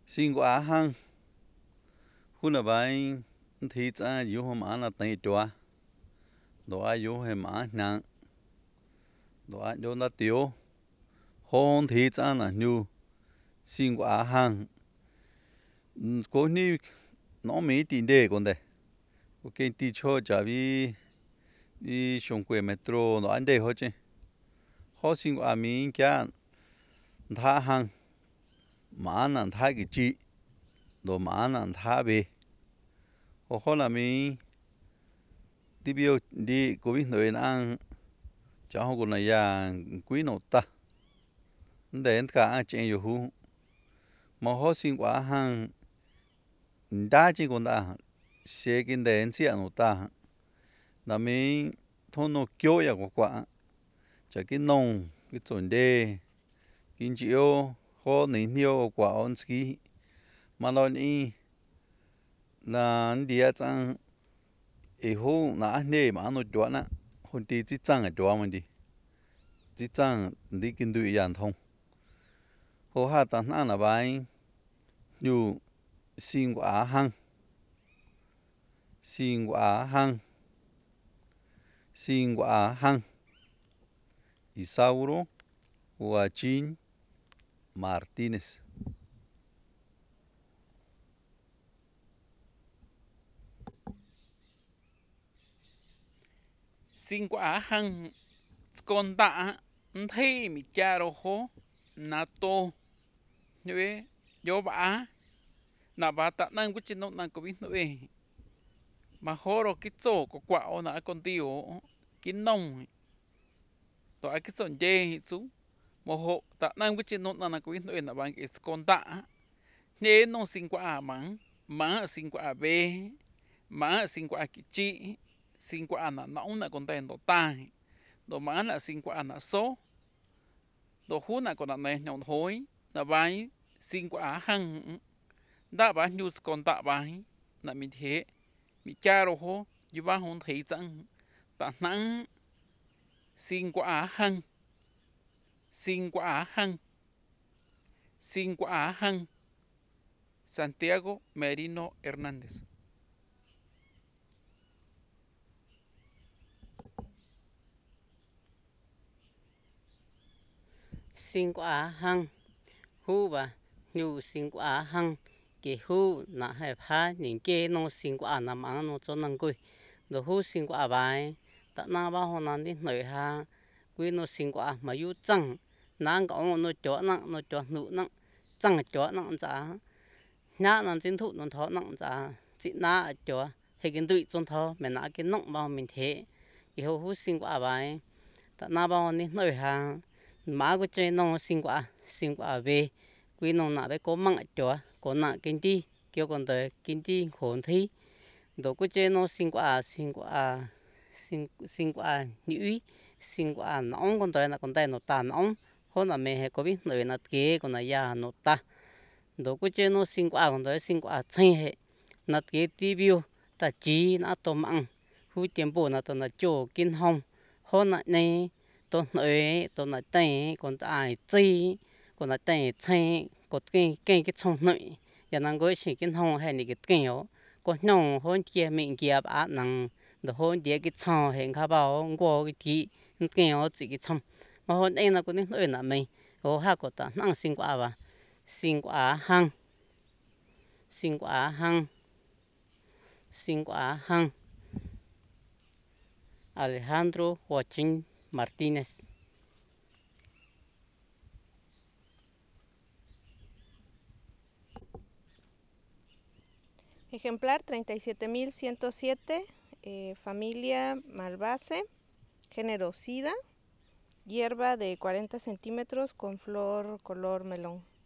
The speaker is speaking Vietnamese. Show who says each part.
Speaker 1: Xin quả hăng, hôm nay bạn thì cha yêu hôm ăn là tay chua, đồ ai yêu hôm ăn nặng, đồ ai yêu nó tiêu, hôm thì cha là nhu, xin quả hăng, có ni nó mấy tiền đề còn đấy, có cái tiền cho trả vì sông quê metro nó ăn đây hết chứ, họ xin quả mình kia thả hăng, mà ăn thả cái chi, đồ mà ăn thả về, họ là mình đi biểu đi có biết người ăn cháu họ còn là nhà quý nốt ta đến cả chuyện yêu hú mà họ xin quá hàng đa chỉ còn đã sẽ kinh đến sẽ nốt ta là mình thôn nó kêu ya quá chả cái nông cái chuẩn đề kinh chịu họ nên nhiều quá on ski mà lo đi là đi chăng ấy hú nãy nè mà nó chọn á hôn đi chỉ chăng ở chọn mình đi chỉ chăng đi kinh đuổi yan thông họ hát tận ăn là bài như xin quả hăng xin quả hăng xin quả hăng Isauro Joaquín Martínez.
Speaker 2: Xin quả hăng con tạ thấy mi cha rồi hố na tô như yo bả na bả tạ năng của chín năng của biết nữa mà hố rồi cái chỗ của quạo na con tiêu cái nông tụi cái chỗ dê chú mà hộ tạ năng của chín năng của biết nữa là bằng cái con tạ nhớ nông xin quả mắng má xin quả bê má xin quả cái chị xin quả là nóng là con tên đồ tai đồ má là xin quả là số đồ hú là còn này nhọn hối là bài xin quả hăng đã bài news còn tạ bài là mình thế mình cha rồi hố như ba hôn thấy rằng tạ nắng xin quả hăng xin quả hăng xin quả hăng Santiago Merino Hernández.
Speaker 3: Xin quả hăng hu bà nhu xin quả hăng cái hu na hay phá những cái nó xin quả nằm ăn nó cho năng quỳ đồ hu xin quả bài ta na ba hôm nay đi nơi ha quỳ nó xin quả mà yu trăng nang có nó cho nụ nặng trăng cho nặng giá nhá nó chính thụ nó thọ nặng giá chị na cho thì cái tụi trong thọ mình na cái nặng bao mình thế cái hu xin quả bài ta na ba hôm đi nơi ha má của chơi nó xin quả về quý nó nãy bé có măng chó có nãy kinh tế kêu còn tới kinh tế hồn thi đồ của chơi nó xin quả nhũy xin quả nóng còn tới nó ta nóng hôm là mẹ hay có biết người là kế còn là già nó ta đồ của chơi nó xin quả còn tới xin quả chơi hệ là kế tiêu ta chỉ nó tôm ăn hui tiền bổ là tao là chỗ kinh hồng hôm này tôi nói tên còn ai chi còn nói tên chơi còn cái trong nội giờ năng gọi chỉ cái hông hay là cái kẹo có nông hôn kia mình kia bà năng đồ hôn kia cái trong hiện khá bảo qua cái kẹo chỉ cái trong mà hôn đây là có những nơi là mình ô ha có ta năng sinh quả hăng sinh quả hăng sinh quả hăng Alejandro Joaquín Martínez.
Speaker 4: Ejemplar 37.107, familia Malvaceae, género Sida, hierba de 40 centímetros con flor color melón.